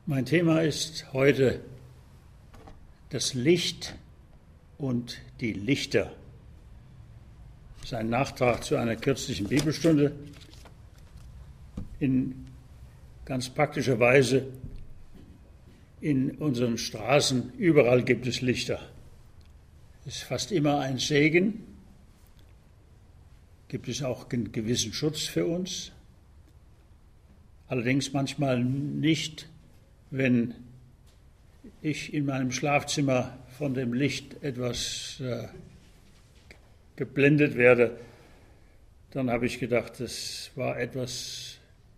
Mein Thema ist heute das Licht und die Lichter. Das ist ein Nachtrag zu einer kürzlichen Bibelstunde. In ganz praktischer Weise in unseren Straßen, überall gibt es Lichter. Es ist fast immer ein Segen. Gibt es auch einen gewissen Schutz für uns. Allerdings manchmal nicht, wenn ich in meinem Schlafzimmer von dem Licht etwas geblendet werde. Dann habe ich gedacht, das war das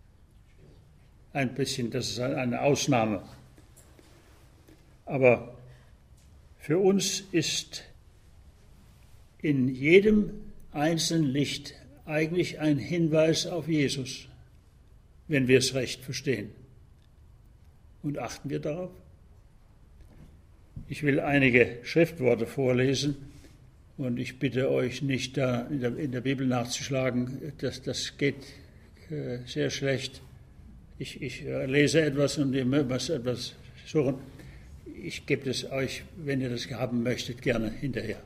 ist eine Ausnahme. Aber für uns ist in jedem einzelnen Licht eigentlich ein Hinweis auf Jesus, wenn wir es recht verstehen. Und achten wir darauf? Ich will einige Schriftworte vorlesen und ich bitte euch nicht da in der Bibel nachzuschlagen, das geht sehr schlecht. Ich lese etwas und ihr müsst etwas suchen. Ich gebe es euch, wenn ihr das haben möchtet, gerne hinterher.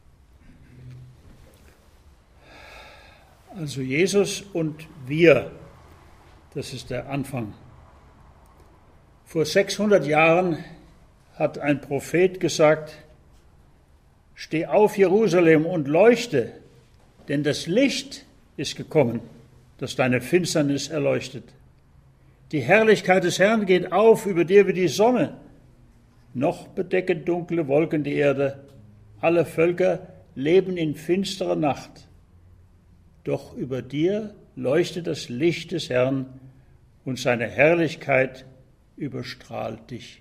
Also Jesus und wir, das ist der Anfang. Vor 600 Jahren hat ein Prophet gesagt: Steh auf, Jerusalem, und leuchte, denn das Licht ist gekommen, das deine Finsternis erleuchtet. Die Herrlichkeit des Herrn geht auf über dir wie die Sonne. Noch bedecken dunkle Wolken die Erde. Alle Völker leben in finsterer Nacht. Doch über dir leuchtet das Licht des Herrn und seine Herrlichkeit überstrahlt dich.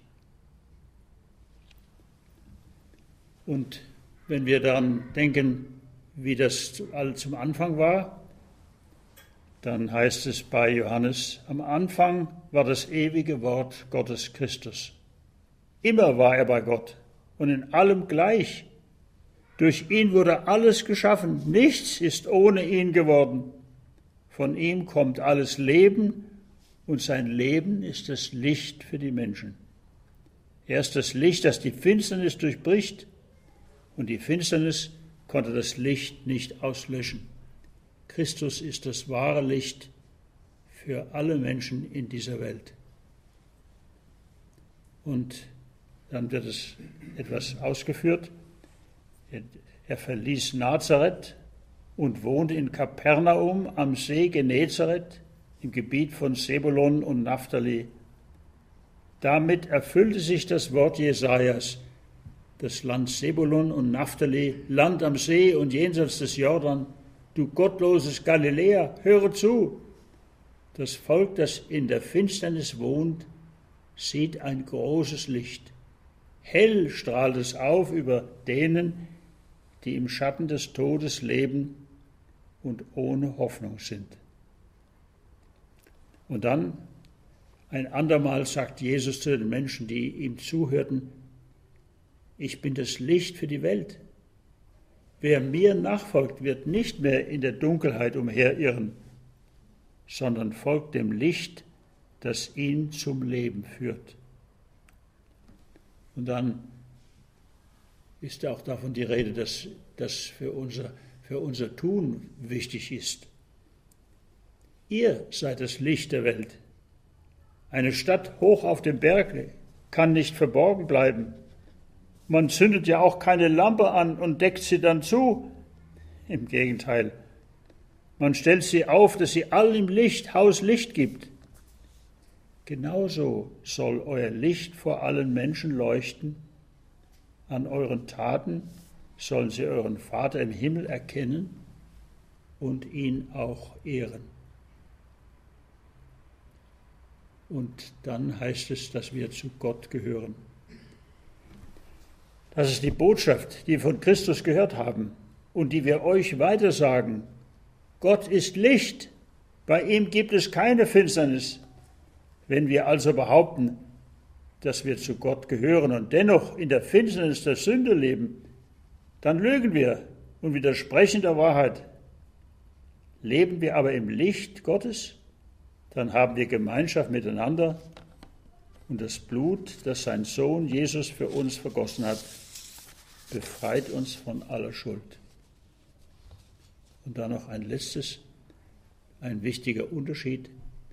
Und wenn wir daran denken, wie das zum Anfang war, dann heißt es bei Johannes: Am Anfang war das ewige Wort Gottes Christus. Immer war er bei Gott und in allem gleich. Durch ihn wurde alles geschaffen. Nichts ist ohne ihn geworden. Von ihm kommt alles Leben und sein Leben ist das Licht für die Menschen. Er ist das Licht, das die Finsternis durchbricht, und die Finsternis konnte das Licht nicht auslöschen. Christus ist das wahre Licht für alle Menschen in dieser Welt. Und dann wird es etwas ausgeführt. Er verließ Nazareth und wohnte in Kapernaum am See Genezareth im Gebiet von Sebulon und Naphtali. Damit erfüllte sich das Wort Jesajas: Das Land Sebulon und Naphtali, Land am See und jenseits des Jordan, du gottloses Galiläa, höre zu. Das Volk, das in der Finsternis wohnt, sieht ein großes Licht. Hell strahlt es auf über denen, die im Schatten des Todes leben und ohne Hoffnung sind. Und dann ein andermal sagt Jesus zu den Menschen, die ihm zuhörten: Ich bin das Licht für die Welt. Wer mir nachfolgt, wird nicht mehr in der Dunkelheit umherirren, sondern folgt dem Licht, das ihn zum Leben führt. Und dann ist auch davon die Rede, dass das für unser Tun wichtig ist. Ihr seid das Licht der Welt. Eine Stadt hoch auf dem Berg kann nicht verborgen bleiben. Man zündet ja auch keine Lampe an und deckt sie dann zu. Im Gegenteil, man stellt sie auf, dass sie allen im Haus Licht gibt. Genauso soll euer Licht vor allen Menschen leuchten. An euren Taten sollen sie euren Vater im Himmel erkennen und ihn auch ehren. Und dann heißt es, dass wir zu Gott gehören. Das ist die Botschaft, die wir von Christus gehört haben und die wir euch weitersagen. Gott ist Licht, bei ihm gibt es keine Finsternis. Wenn wir also behaupten, dass wir zu Gott gehören und dennoch in der Finsternis der Sünde leben, dann lügen wir und widersprechen der Wahrheit. Leben wir aber im Licht Gottes, dann haben wir Gemeinschaft miteinander Und das Blut, das sein Sohn Jesus für uns vergossen hat, befreit uns von aller Schuld. Und dann noch ein letztes, ein wichtiger Unterschied.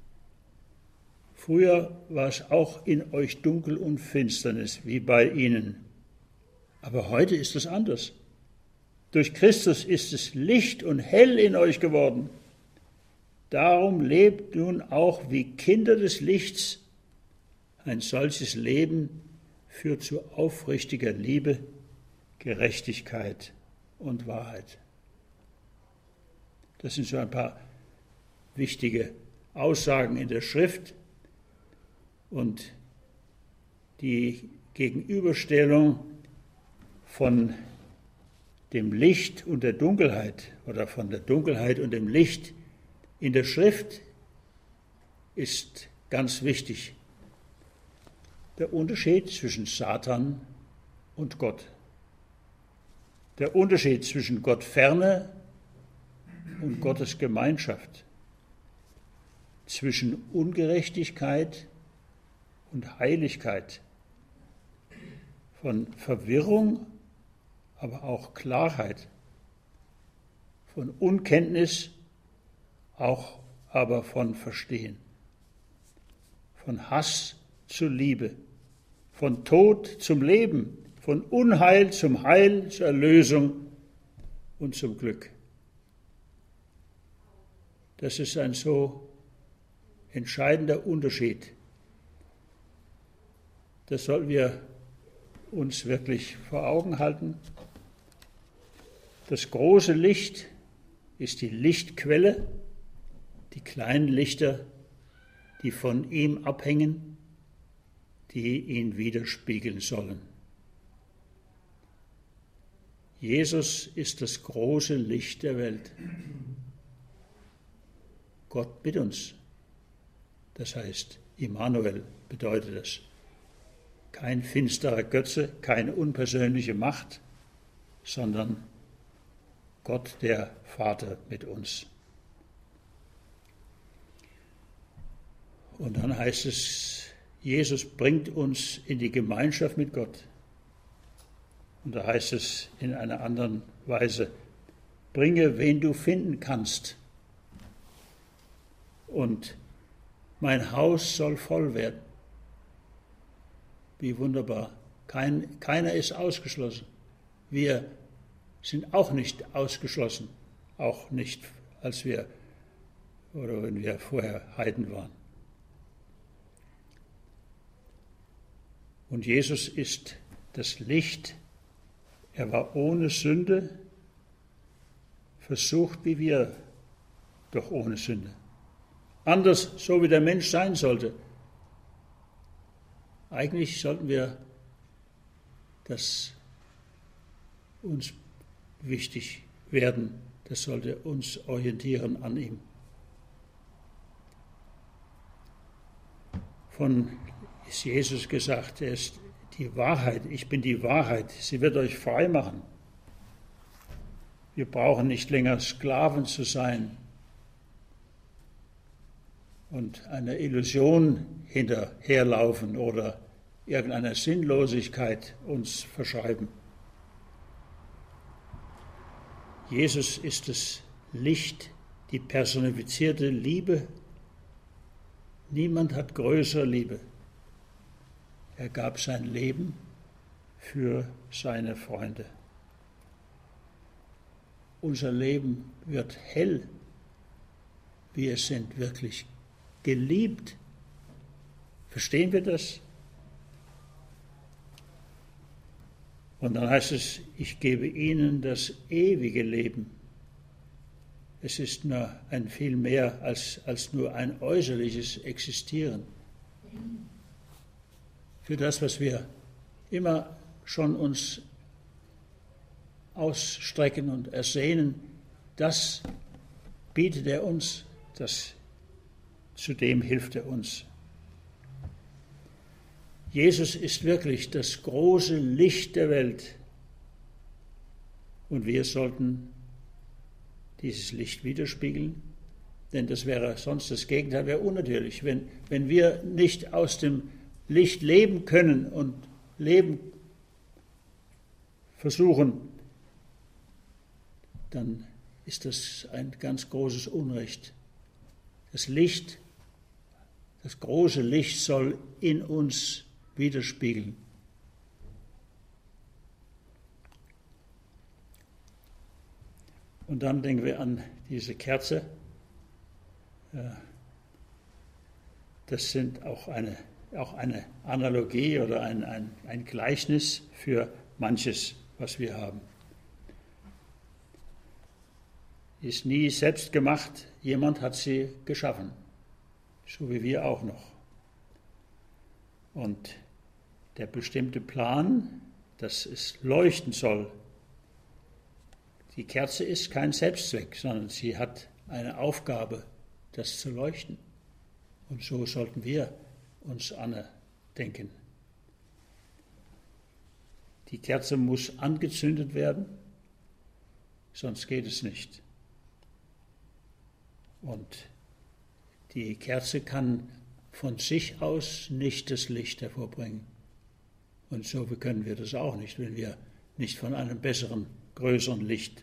Früher war es auch in euch Dunkel und Finsternis, wie bei ihnen. Aber heute ist es anders. Durch Christus ist es Licht und hell in euch geworden. Darum lebt nun auch wie Kinder des Lichts. Ein solches Leben führt zu aufrichtiger Liebe, Gerechtigkeit und Wahrheit. Das sind so ein paar wichtige Aussagen in der Schrift und die Gegenüberstellung von dem Licht und der Dunkelheit oder von der Dunkelheit und dem Licht in der Schrift ist ganz wichtig. Der Unterschied zwischen Satan und Gott. Der Unterschied zwischen Gott ferne und Gottes Gemeinschaft. Zwischen Ungerechtigkeit und Heiligkeit. Von Verwirrung, aber auch Klarheit. Von Unkenntnis, auch aber von Verstehen. Von Hass zu Liebe. Von Tod zum Leben. Von Unheil zum Heil, zur Erlösung und zum Glück. Das ist ein so entscheidender Unterschied. Das sollten wir uns wirklich vor Augen halten. Das große Licht ist die Lichtquelle, die kleinen Lichter, die von ihm abhängen, die ihn widerspiegeln sollen. Jesus ist das große Licht der Welt. Gott mit uns. Das heißt, Immanuel bedeutet es. Kein finsterer Götze, keine unpersönliche Macht, sondern Gott, der Vater mit uns. Und dann heißt es, Jesus bringt uns in die Gemeinschaft mit Gott. Und da heißt es in einer anderen Weise, bringe, wen du finden kannst. Und mein Haus soll voll werden. Wie wunderbar. Keiner ist ausgeschlossen. Wir sind auch nicht ausgeschlossen. Auch nicht, als wir oder wenn wir vorher Heiden waren. Und Jesus ist das Licht. Er war ohne Sünde, versucht wie wir, doch ohne Sünde. Anders, so wie der Mensch sein sollte. Eigentlich sollten wir das uns wichtig werden. Das sollte uns orientieren an ihm. Von ist Jesus gesagt, er ist die Wahrheit, ich bin die Wahrheit, sie wird euch frei machen. Wir brauchen nicht länger Sklaven zu sein und einer Illusion hinterherlaufen oder irgendeiner Sinnlosigkeit uns verschreiben. Jesus ist das Licht, die personifizierte Liebe. Niemand hat größere Liebe. Er gab sein Leben für seine Freunde. Unser Leben wird hell. Wir sind wirklich geliebt. Verstehen wir das? Und dann heißt es, ich gebe ihnen das ewige Leben. Es ist nur ein viel mehr als nur ein äußerliches Existieren. Für das, was wir immer schon uns ausstrecken und ersehnen, das bietet er uns, zudem hilft er uns. Jesus ist wirklich das große Licht der Welt und wir sollten dieses Licht widerspiegeln, denn das wäre sonst das Gegenteil, wäre unnatürlich. Wenn wir nicht aus dem Licht leben können und leben versuchen, dann ist das ein ganz großes Unrecht. Das Licht, das große Licht soll in uns widerspiegeln. Und dann denken wir an diese Kerze. Das sind auch eine Analogie oder ein Gleichnis für manches, was wir haben. Ist nie selbst gemacht, jemand hat sie geschaffen, so wie wir auch noch. Und der bestimmte Plan, dass es leuchten soll. Die Kerze ist kein Selbstzweck, sondern sie hat eine Aufgabe, das zu leuchten. Und so sollten wir uns denken. Die Kerze muss angezündet werden, sonst geht es nicht. Und die Kerze kann von sich aus nicht das Licht hervorbringen. Und so können wir das auch nicht, wenn wir nicht von einem besseren, größeren Licht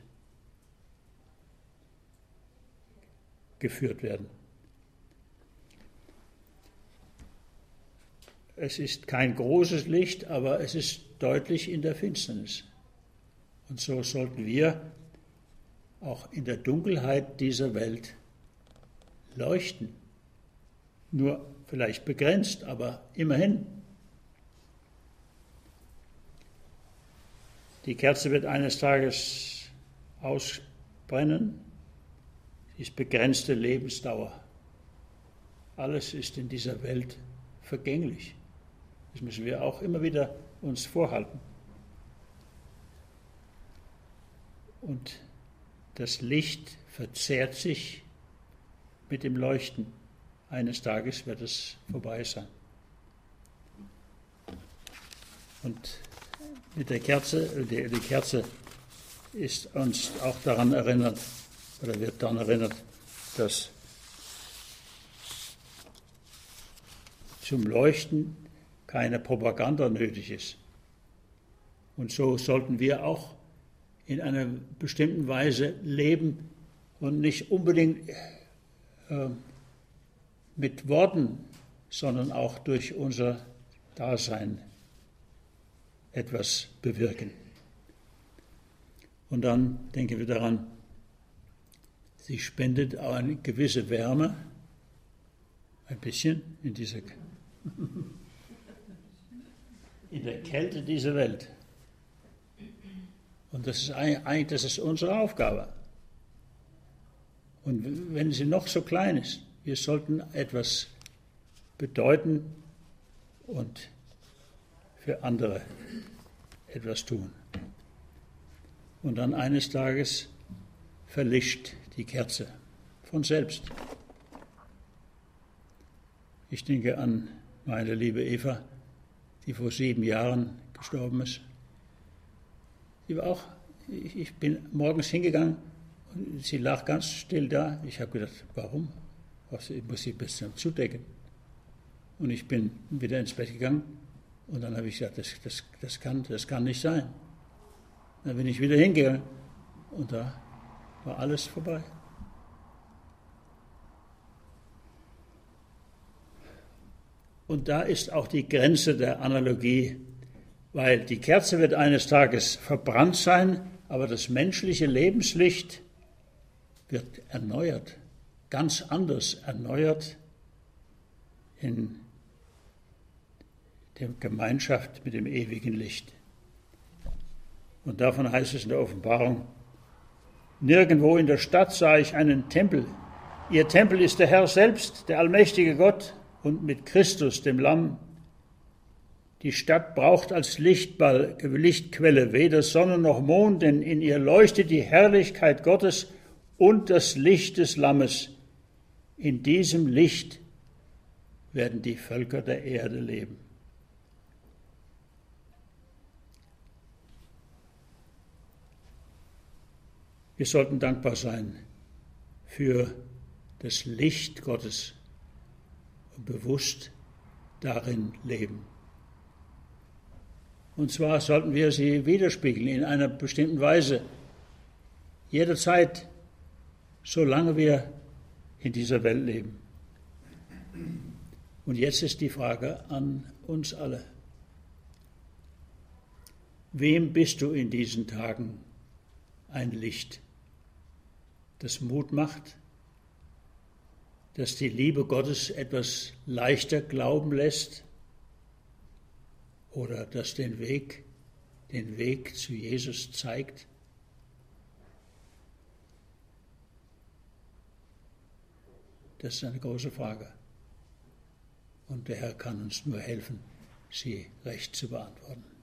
geführt werden. Es ist kein großes Licht, aber es ist deutlich in der Finsternis. Und so sollten wir auch in der Dunkelheit dieser Welt leuchten. Nur vielleicht begrenzt, aber immerhin. Die Kerze wird eines Tages ausbrennen. Sie ist begrenzte Lebensdauer. Alles ist in dieser Welt vergänglich. Das müssen wir auch immer wieder uns vorhalten. Und das Licht verzehrt sich mit dem Leuchten. Eines Tages wird es vorbei sein. Und mit der Kerze, die Kerze ist uns auch daran erinnert, oder wird daran erinnert, dass zum Leuchten keine Propaganda nötig ist. Und so sollten wir auch in einer bestimmten Weise leben und nicht unbedingt mit Worten, sondern auch durch unser Dasein etwas bewirken. Und dann denken wir daran, sie spendet auch eine gewisse Wärme, ein bisschen in der Kälte dieser Welt. Und das ist unsere Aufgabe. Und wenn sie noch so klein ist, wir sollten etwas bedeuten und für andere etwas tun. Und dann eines Tages verlischt die Kerze von selbst. Ich denke an meine liebe Eva, die vor 7 Jahren gestorben ist. Sie war auch, ich bin morgens hingegangen und sie lag ganz still da. Ich habe gedacht, warum? Ich muss sie ein bisschen zudecken. Und ich bin wieder ins Bett gegangen und dann habe ich gesagt, das kann nicht sein. Dann bin ich wieder hingegangen und da war alles vorbei. Und da ist auch die Grenze der Analogie, weil die Kerze wird eines Tages verbrannt sein, aber das menschliche Lebenslicht wird erneuert, ganz anders erneuert in der Gemeinschaft mit dem ewigen Licht. Und davon heißt es in der Offenbarung, nirgendwo in der Stadt sah ich einen Tempel. Ihr Tempel ist der Herr selbst, der allmächtige Gott, und mit Christus, dem Lamm. Die Stadt braucht als Lichtquelle weder Sonne noch Mond, denn in ihr leuchtet die Herrlichkeit Gottes und das Licht des Lammes. In diesem Licht werden die Völker der Erde leben. Wir sollten dankbar sein für das Licht Gottes und bewusst darin leben. Und zwar sollten wir sie widerspiegeln in einer bestimmten Weise. Jederzeit, solange wir in dieser Welt leben. Und jetzt ist die Frage an uns alle. Wem bist du in diesen Tagen ein Licht, das Mut macht, das die Liebe Gottes etwas leichter glauben lässt oder das den Weg zu Jesus zeigt? Das ist eine große Frage. Und der Herr kann uns nur helfen, sie recht zu beantworten.